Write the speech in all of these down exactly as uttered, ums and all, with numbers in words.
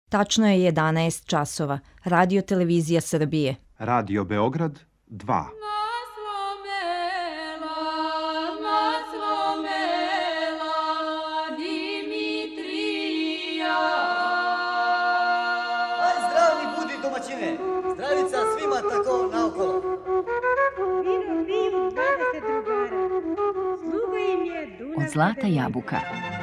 Tačno je jedanaest časova. Radio Televizija Srbije. Radio Beograd dva. Zdravica svima tako naokolo. Vino piju dvadeset drugara. Sluga im je Dunav. Od Zlata jabuka.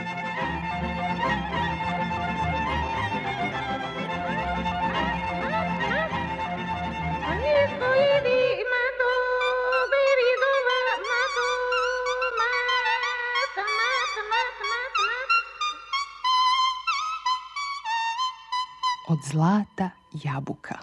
Od Zlata jabuka.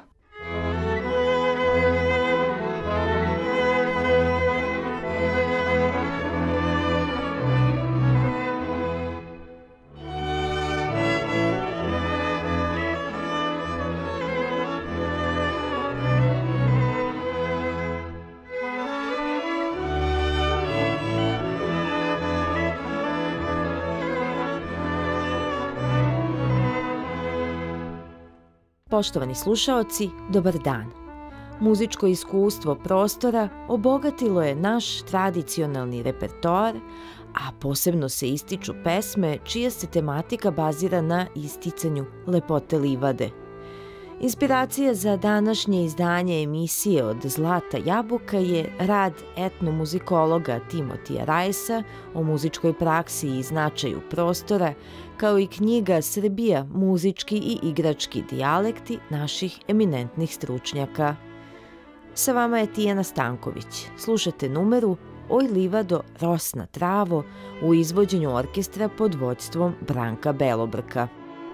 Poštovani slušaoci, dobar dan. Muzičko iskustvo prostora obogatilo je naš tradicionalni repertoar, a posebno se ističu pesme čija se tematika bazira na isticanju lepote livade. Inspiracija za današnje izdanje emisije Od Zlata jabuka je rad etnomuzikologa Timotija Rajsa o muzičkoj praksi i značaju prostora, kao i knjiga Srbija, muzički i igrački dijalekti naših eminentnih stručnjaka. Sa vama je Tijana Stanković. Slušate numeru Oj livado, rosna travo u izvođenju orkestra pod vođstvom Branka Belobrka.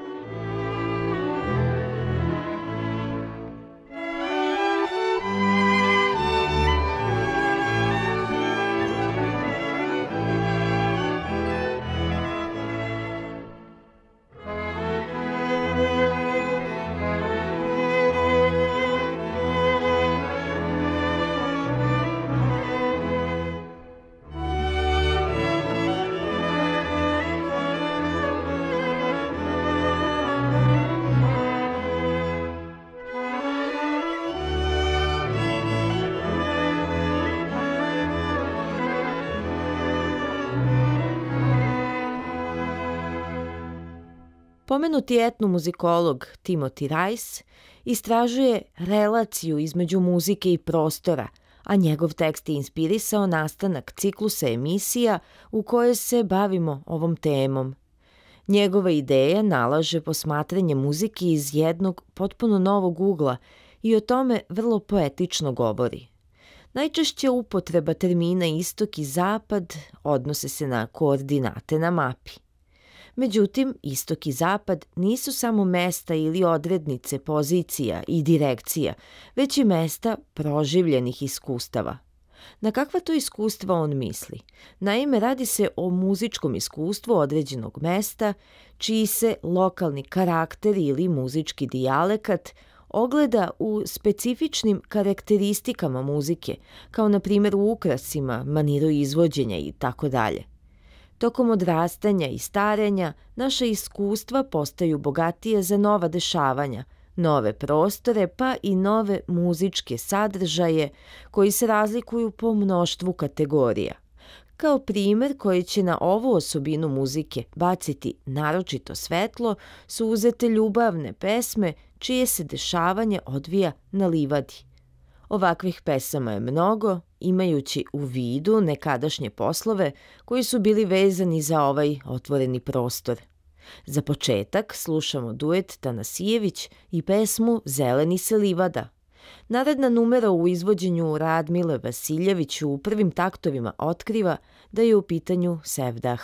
Pomenuti etnomuzikolog Timothy Rice istražuje relaciju između muzike i prostora, a njegov tekst je inspirisao nastanak ciklusa emisija u kojoj se bavimo ovom temom. Njegova ideja nalaže posmatranje muzike iz jednog potpuno novog ugla i o tome vrlo poetično govori. Najčešće upotreba termina istok i zapad odnose se na koordinate na mapi. Međutim, istok i zapad nisu samo mesta ili odrednice pozicija i direkcija, već i mesta proživljenih iskustava. Na kakva to iskustva on misli? Naime, radi se o muzičkom iskustvu određenog mesta, čiji se lokalni karakter ili muzički dijalekat ogleda u specifičnim karakteristikama muzike, kao na primjer u ukrasima, maniru izvođenja i tako dalje. Tokom odrastanja i starenja, naša iskustva postaju bogatije za nova dešavanja, nove prostore pa i nove muzičke sadržaje koji se razlikuju po mnoštvu kategorija. Kao primer koji će na ovu osobinu muzike baciti naročito svetlo su uzete ljubavne pesme čije se dešavanje odvija na livadi. Ovakvih pesama je mnogo, imajući u vidu nekadašnje poslove koji su bili vezani za ovaj otvoreni prostor. Za početak slušamo duet Tanasijević i pesmu Zeleni se livada. Naredna numera u izvođenju Radmile Vasiljević u prvim taktovima otkriva da je u pitanju Sevdah.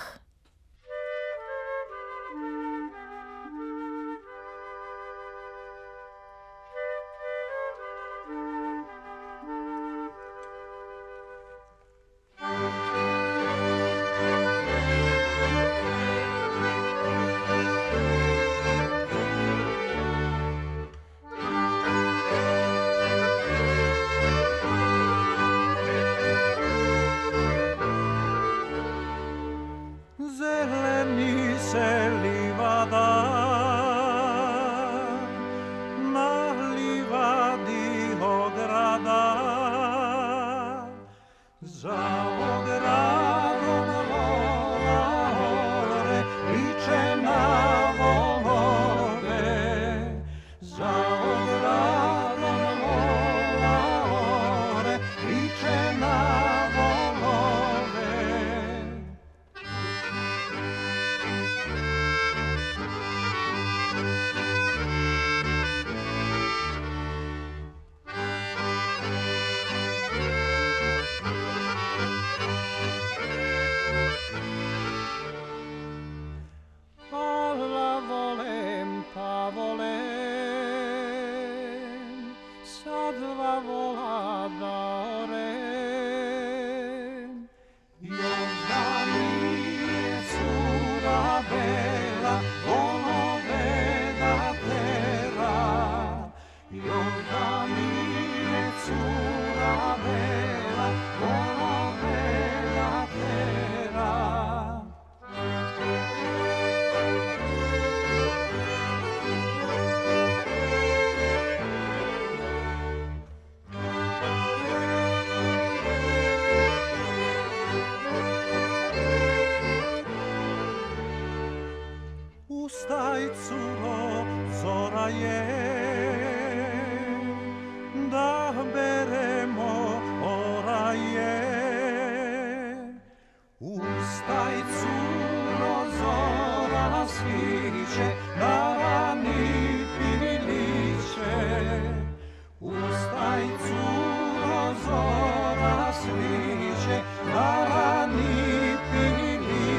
oraje, da beremo oraje. Ustaj, curo, zora sviće, na rani piliće. Ustaj, curo, zora sviće, na rani piliće.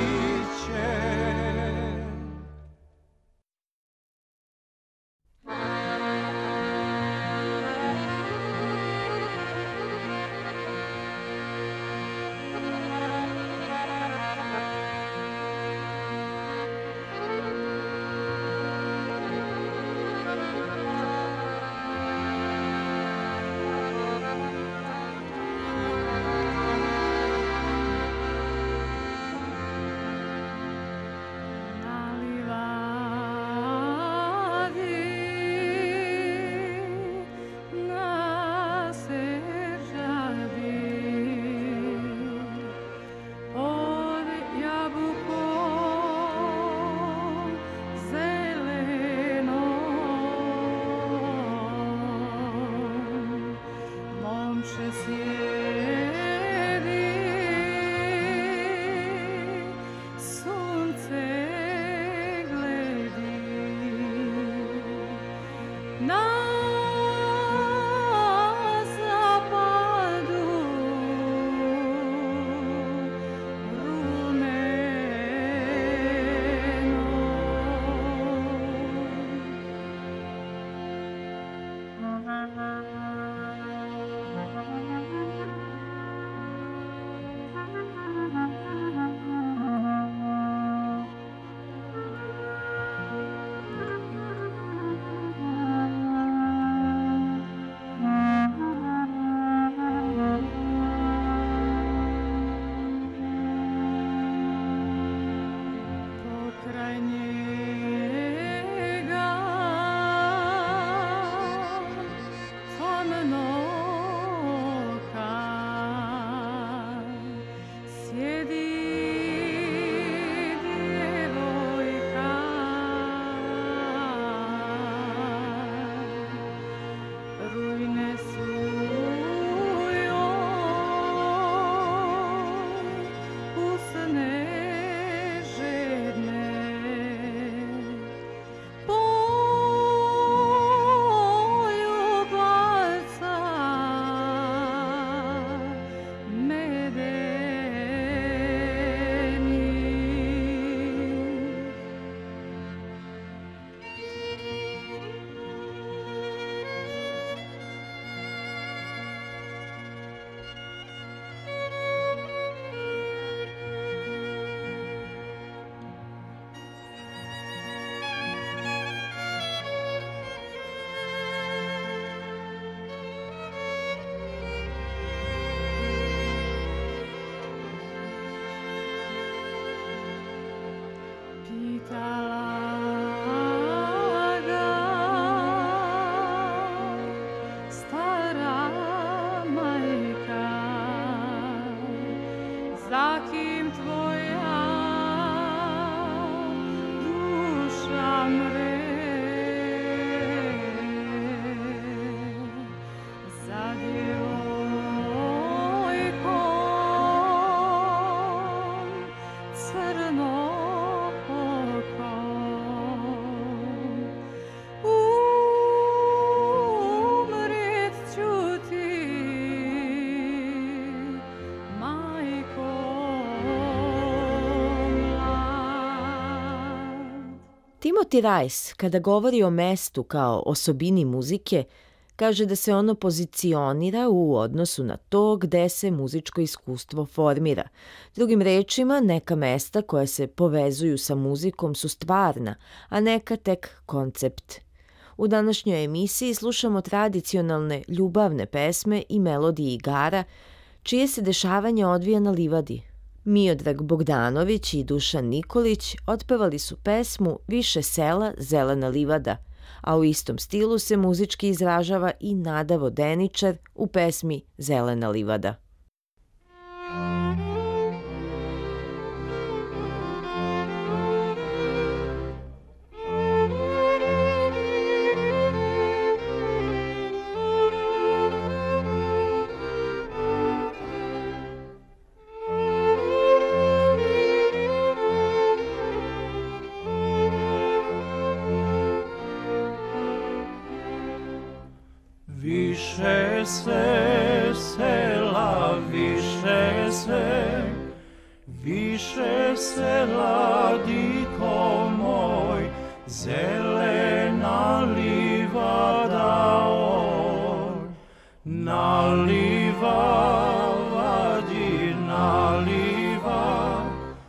Timothy Rice, kada govori o mestu kao osobini muzike, kaže da se ono pozicionira u odnosu na to gde se muzičko iskustvo formira. Drugim rečima, neka mesta koja se povezuju sa muzikom su stvarna, a neka tek koncept. U današnjoj emisiji slušamo tradicionalne ljubavne pesme i melodije igara, čije se dešavanje odvija na livadi. Miodrag Bogdanović i Dušan Nikolić otpevali su pesmu Više sela, zelena livada, a u istom stilu se muzički izražava i Nada Vodeničar u pesmi Zelena livada. Thank you. Više se sela, više se, više sela, diko moj, zelena livada oj. Naliva, vadi, naliva,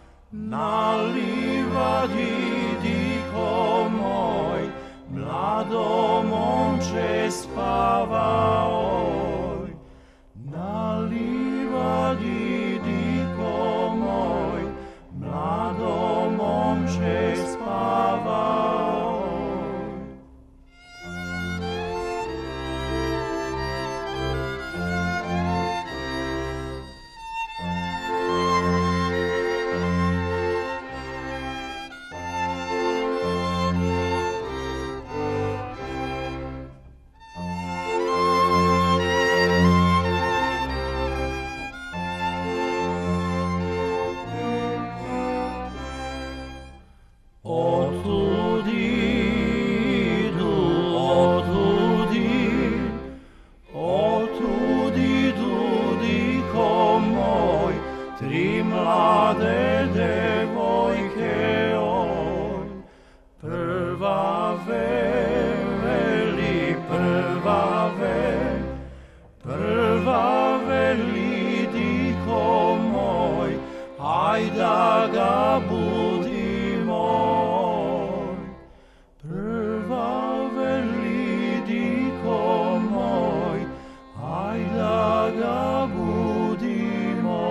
naliva, diko moj, mlado momče spava oj. Naliva, diko moj, mlado momče spava oj. Otud idu, otud idu, otud idu, diko moj, tri mlade devojke oj. Prva veli, prva veli, prva veli, diko moj, ajda ga budimo. Prva veli, diko moj, ajda ga budimo.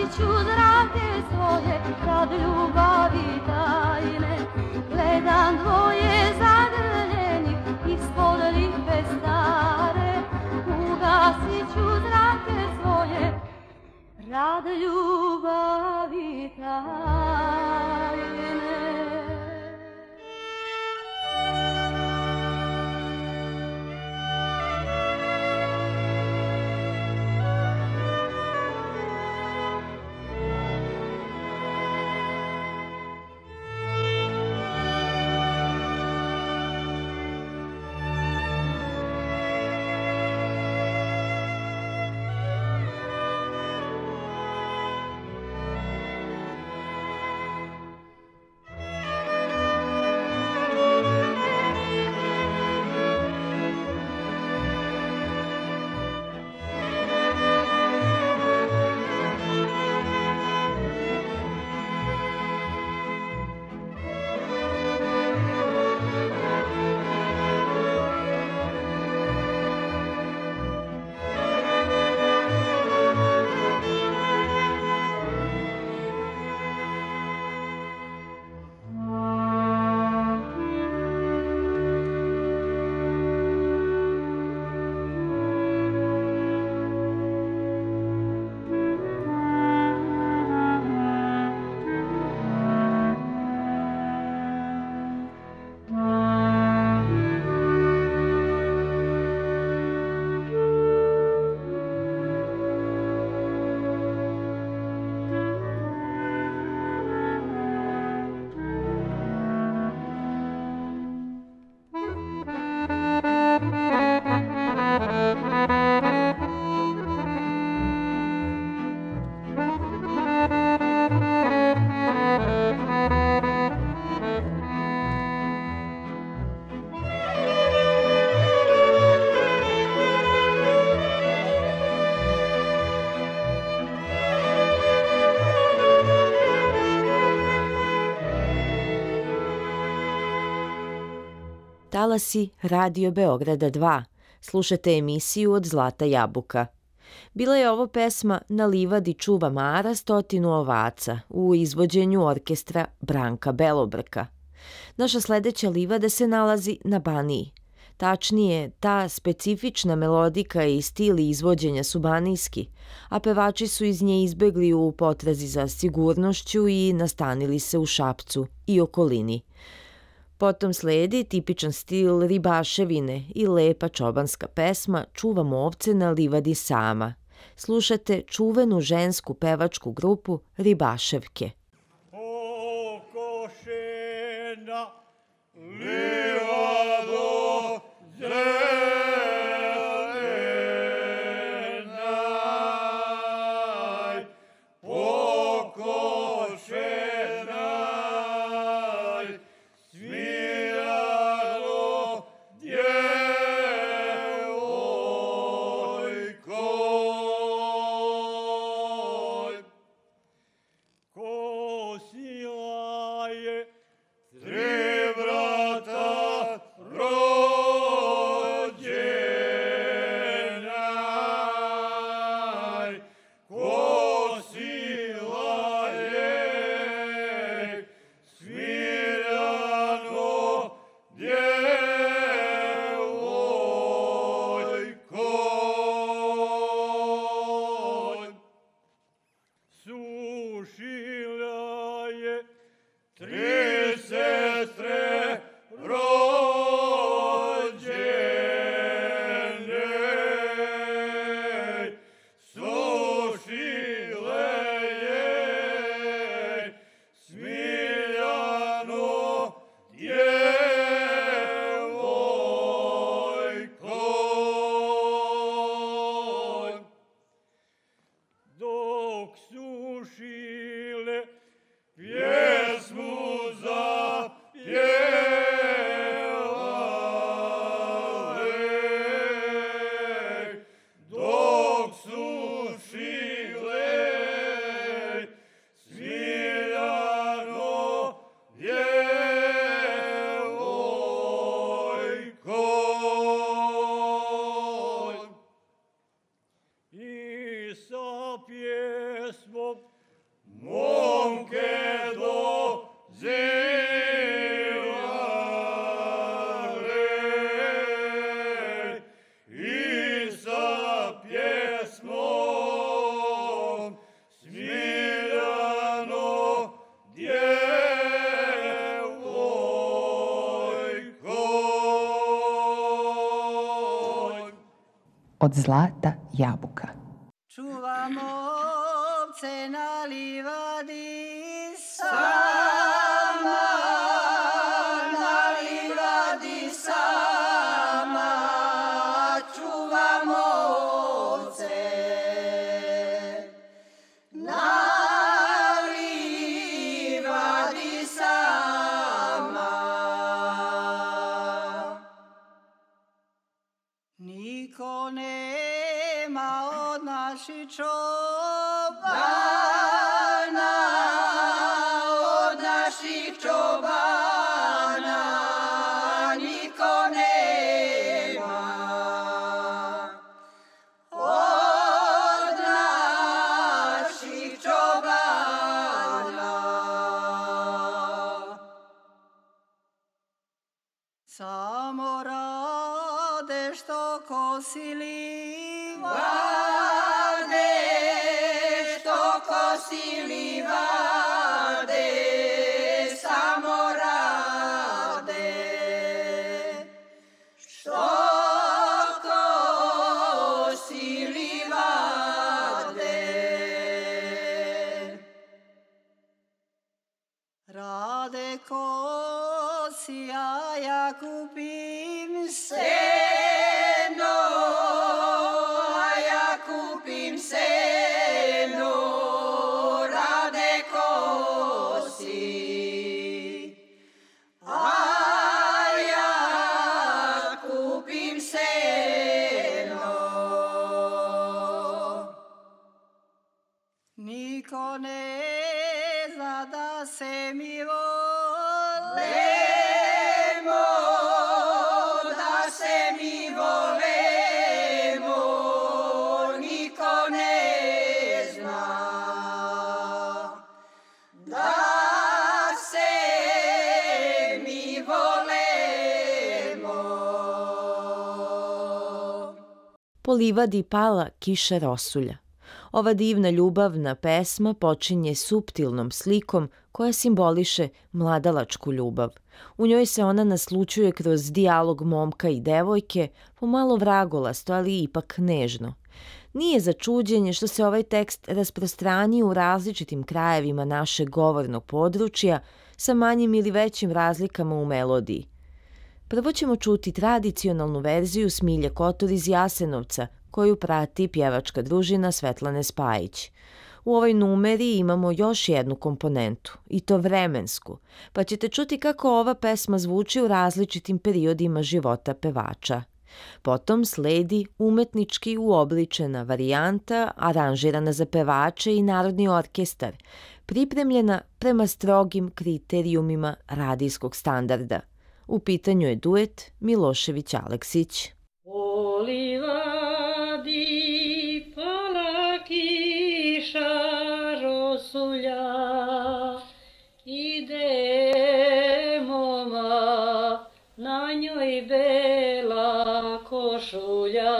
Ugasiću zrake svoje rad ljubavi tajne. Gledam dvoje zagrljenih ispod lipe stare. Ugasiću zrake svoje rad ljubavi tajne. Talasi Radio Beograda dva. Slušate emisiju Od zlata jabuka. Bila je ovo pesma Na livadi čuva Mara stotinu ovaca u izvođenju orkestra Branka Belobrka. Naša sledeća livada se nalazi na Baniji. Tačnije, ta specifična melodika i stil izvođenja su banijski, a pevači su iz nje izbegli u potrazi za sigurnošću i nastanili se u Šapcu i okolini. Potom sledi tipičan stil ribaševine i lepa čobanska pesma Čuvam ovce na livadi sama. Slušate čuvenu žensku pevačku grupu Ribaševke. O košena livado zelenaj, o košenaj, svirano djevojkoj. Kosila je tri brata rođenaj, kosila je svirano djevojkoj. Sušila je tri sestre rođene, sušile je smiljano djevojkoj. Dok sušile pjesmu od zlata jabuka. Čuvamo ovce na livadi sama, na livadi sama, čuvamo ovce na livadi sama. Niko nema od naših čobana, od naših čobana, niko nema od naših čobana. Samo rade što kosili vade, što kosili vade, samo rade što kosili vade. Rade kosi, a ja kupim seno, a ja kupim seno, rade kosi, a ja kupim seno. Niko ne zna da se mi volemo, da se mi volemo, niko ne zna da se mi volemo. Po livadi pala kiša rosulja. Ova divna ljubavna pesma počinje suptilnom slikom koja simboliše mladalačku ljubav. U njoj se ona naslućuje kroz dijalog momka i devojke, pomalo vragolasto, ali ipak nežno. Nije za čuđenje što se ovaj tekst rasprostranio u različitim krajevima našeg govornog područja sa manjim ili većim razlikama u melodiji. Prvo ćemo čuti tradicionalnu verziju Smilje Kotor iz Jasenovca, koju prati pjevačka družina Svetlane Spajić. U ovoj numeri imamo još jednu komponentu, i to vremensku, pa ćete čuti kako ova pesma zvuči u različitim periodima života pevača. Potom sledi umetnički uobličena varijanta, aranžirana za pevače i narodni orkestar, pripremljena prema strogim kriterijumima radijskog standarda. U pitanju je duet Milošević-Aleksić. O livadi pala kiša rosulja, ide moma, na njoj bela košulja.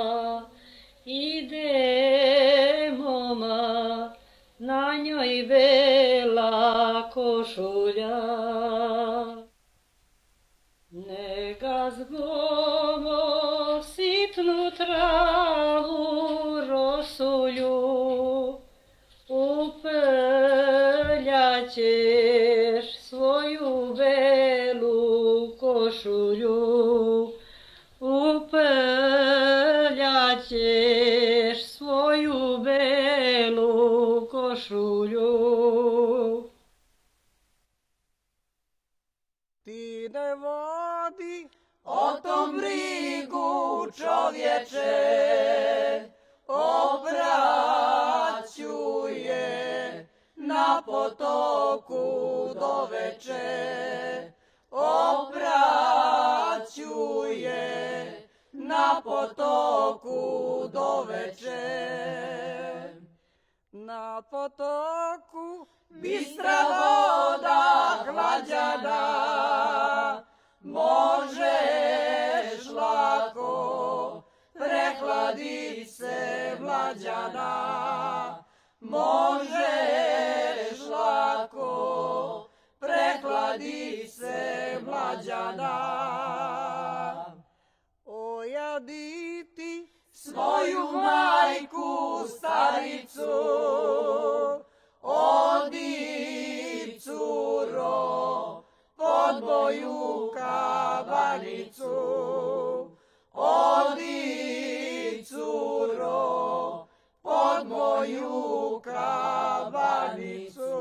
Ide moma, na njoj bela košulja. Neka zbomo sitnu travu rosulju, upeljaćeš svoju belu košulju, upeljaćeš svoju belu košulju. Ti ne vodi o tom brigu, čovječe, obraćuje na potoku do veče, obraćuje na potoku do veče. Na potoku bistra voda hlađana, možeš lako prehladit se mlađana, možeš lako prehladit se mlađana. Ojaditi svoju majku staricu. Odi, curo, pod moju kabanicu. Odi, curo, pod moju kabanicu.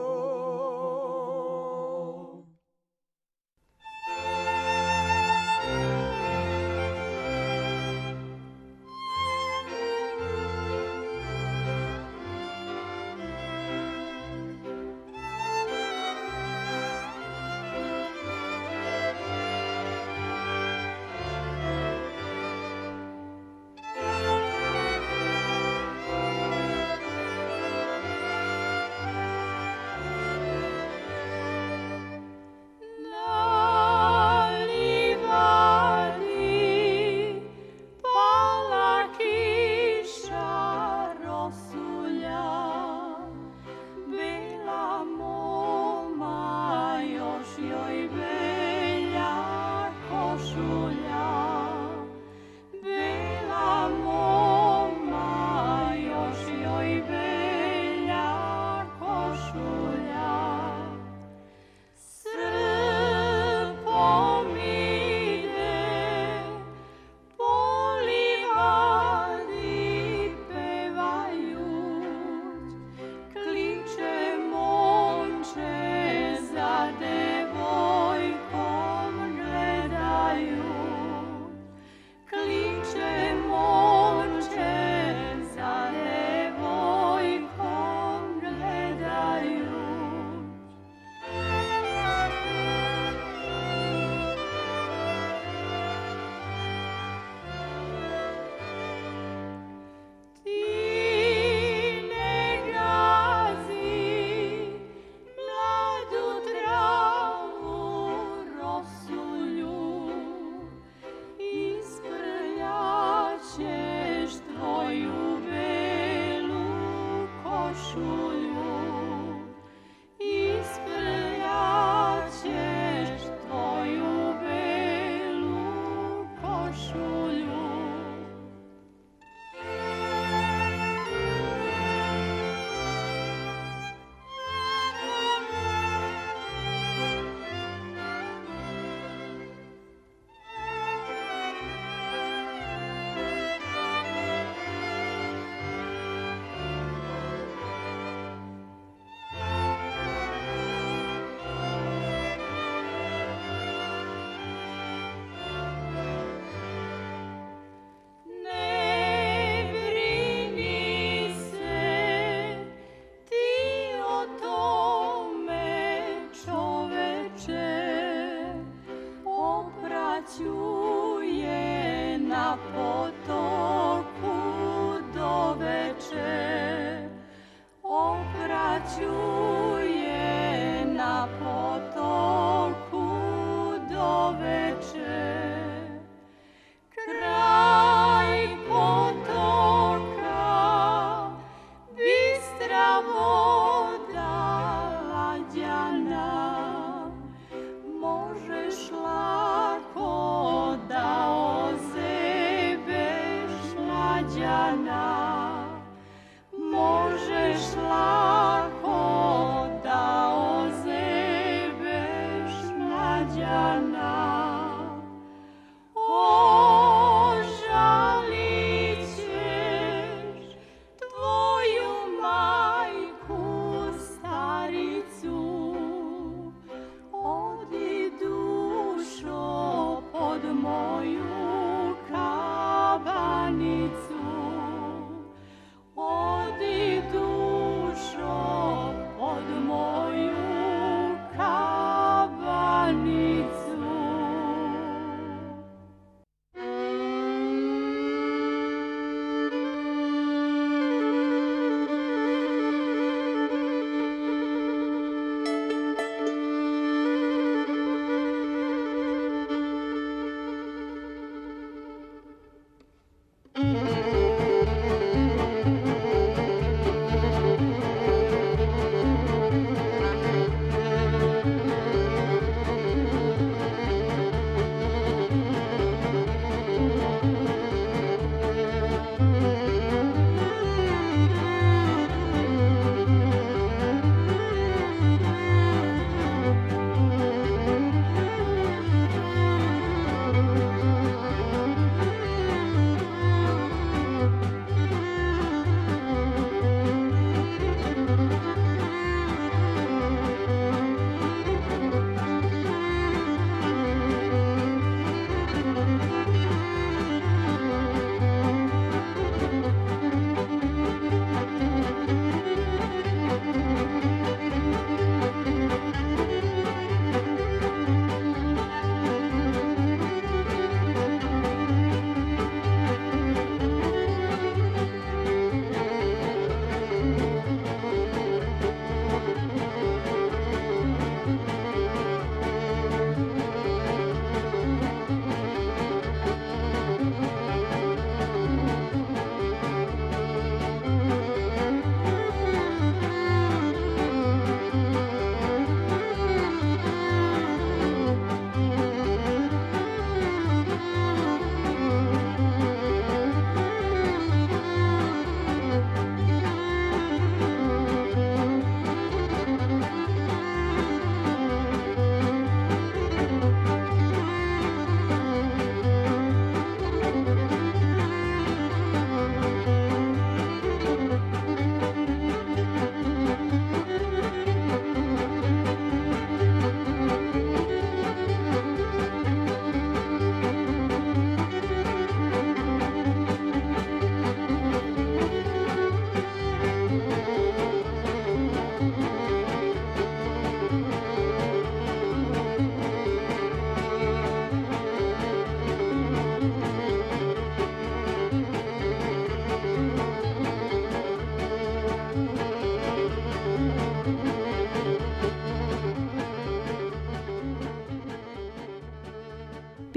Ožalit ćeš tvoju majku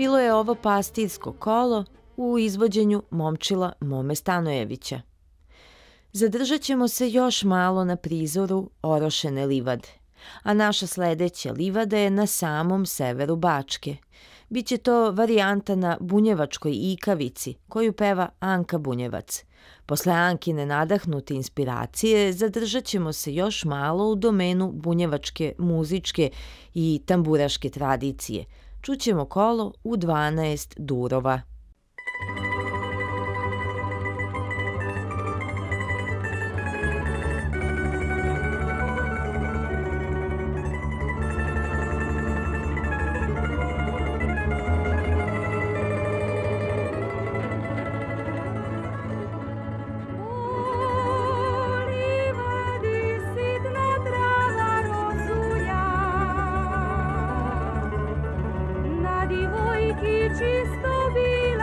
bilo je ovo pastirsko kolo u izvođenju Momčila Mome Stanojevića. Zadržat ćemo se još malo na prizoru Orošene livade, a naša sledeća livada je na samom severu Bačke. Biće to varijanta na bunjevačkoj ikavici, koju peva Anka Bunjevac. Posle Ankine nadahnute inspiracije zadržat ćemo se još malo u domenu bunjevačke muzičke i tamburaške tradicije. Čućemo kolo u dvanaest durova. Čisto bi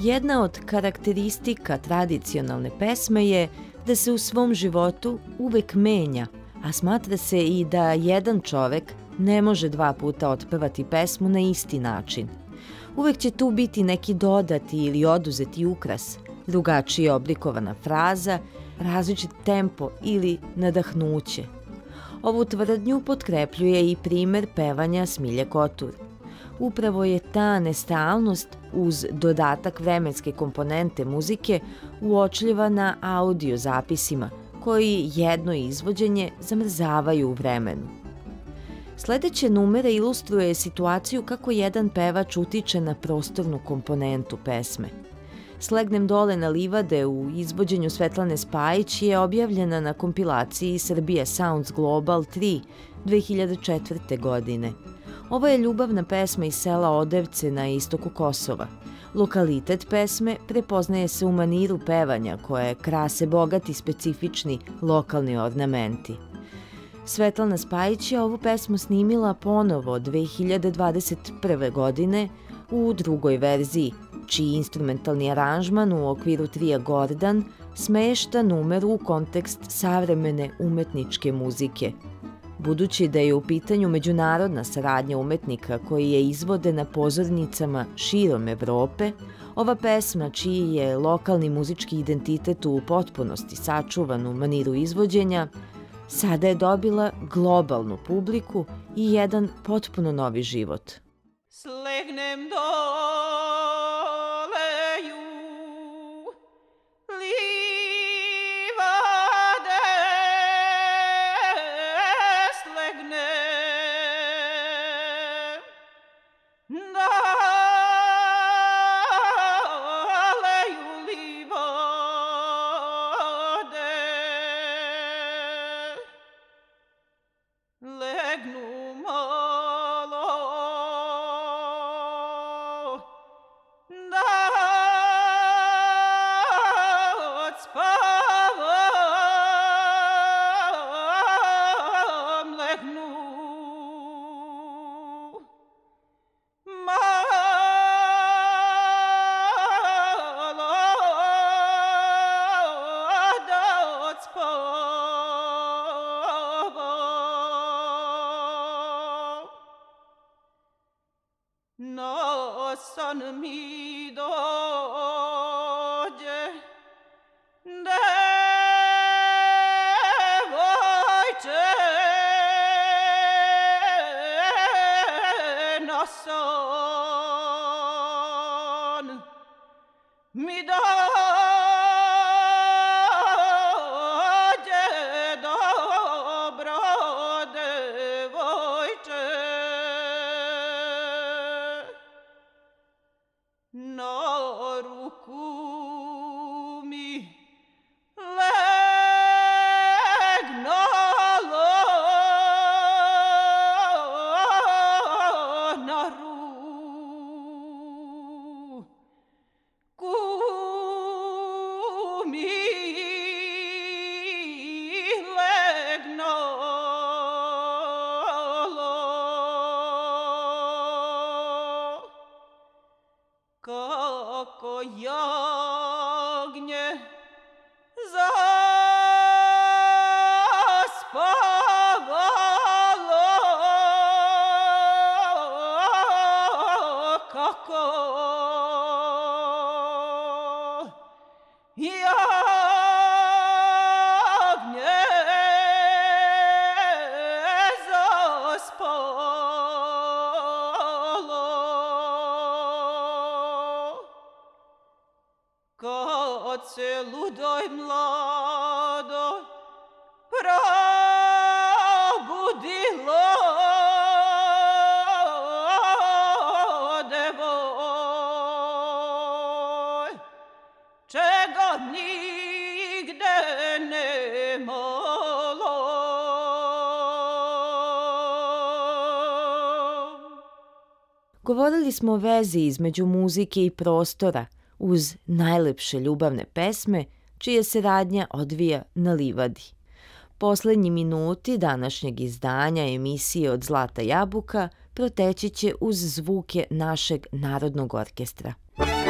Jedna od karakteristika tradicionalne pesme je da se u svom životu uvek menja, a smatra se i da jedan čovek ne može dva puta otpevati pesmu na isti način. Uvek će tu biti neki dodati ili oduzeti ukras, drugačije oblikovana fraza, različit tempo ili nadahnuće. Ovu tvrdnju potkrepljuje i primer pevanja Smilje Kotur. Upravo je ta nestalnost uz dodatak vremenske komponente muzike uočljiva na audio zapisima, koji jedno izvođenje zamrzavaju u vremenu. Sledeće numere ilustruje situaciju kako jedan pevač utiče na prostornu komponentu pesme. Slegnem dole na livade u izvođenju Svetlane Spajić je objavljena na kompilaciji Srbija Sounds Global tri dve hiljade četvrte. godine. Ovo je ljubavna pesma iz sela Odevce na istoku Kosova. Lokalitet pesme prepoznaje se u maniru pevanja koje krase bogati specifični lokalni ornamenti. Svetlana Spajić je ovu pesmu snimila ponovo dve hiljade dvadeset prve. godine u drugoj verziji, čiji instrumentalni aranžman u okviru trija Gordan smešta numeru u kontekst savremene umetničke muzike. Budući da je u pitanju međunarodna saradnja umetnika koji je izvode na pozornicama širom Evrope, ova pesma, čiji je lokalni muzički identitet u potpunosti sačuvan u maniru izvođenja, sada je dobila globalnu publiku i jedan potpuno novi život. Slegnem doleju, livade, slegnem doleju, livade, legnu malo da odspavam, legnu malo da odspavam. No san mi dođe, devojče, na san mi dođe, dobro devojče, na ruku mi legnalo, na ruku mi legnalo. Kako jagnje zaspavalo, kako jagnje zaspalo, kad se ludoj mlado probudilo, devoj, čega nigde nemalo. Govorili smo o vezi između muzike i prostora uz najlepše ljubavne pesme, čija se radnja odvija na livadi. Poslednji minuti današnjeg izdanja emisije Od Zlata jabuka proteći će uz zvuke našeg Narodnog orkestra.